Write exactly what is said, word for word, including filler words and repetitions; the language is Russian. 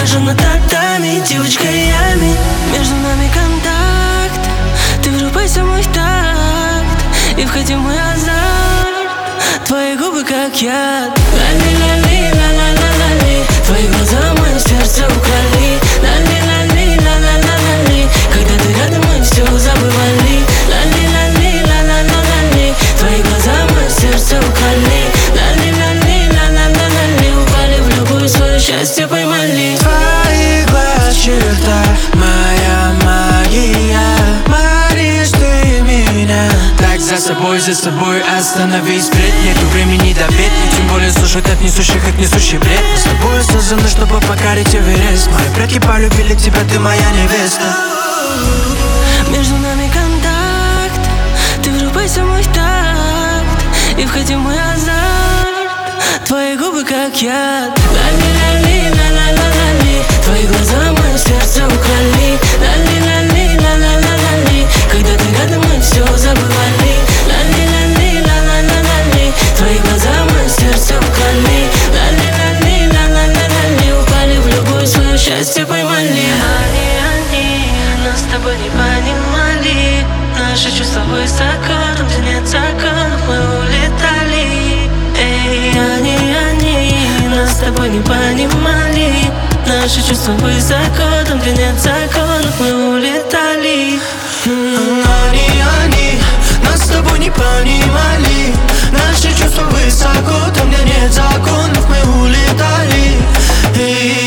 похожа на татами, девочка Ями. Между нами контакт, ты врубайся в мой такт и входи в мой азарт. Твои губы как яд. Лали-лали, ла-ла-ла-ла-ли. Твои глаза мое сердце украли. Лали-лали, ла-ла-ла-ла-ли. Когда ты рядом, мы все забывали. Лали-лали, ла-ла-ла-ла-ли. Твои глаза мое сердце украли. Лали-лали, ла-ла-ла-ла-ли. Упали в любую свое счастье, поймали. Твои глаз черта, моя магия. Манишь ты меня. Так за собой, за собой остановись, впредь. Нету времени до петли, тем более слушать от несущих, как несущий бред. Мы с тобой созданы, чтобы покорить Эверест. Мои предки полюбили тебя, ты моя невеста. Между нами контакт, ты врубайся в мой такт и входи в мой азарт. Твои губы как яд. Лали-лали, ла-ла-ла-ла-ли. Твои глаза мое сердце украли. Лали-лали, ла-ла-ла-ла-ли. Когда ты рядом, мы все забывали. Лали-лали, ла-ла-ла-ла-ли. Твои глаза мое сердце украли. Лали-лали, ла-ла-ла-ла-ли. Упали в любое свое счастье, поймали. Они, они нас с тобой не понимали. Наши чувства высоко, там где нет законов, мы улетали. Эй, они, они нас с тобой не понимали. Наши чувства высоко, там где нет законов, мы улетали. Они, они нас с тобой не понимали. Наши чувства высоко, там где нет законов, мы улетали.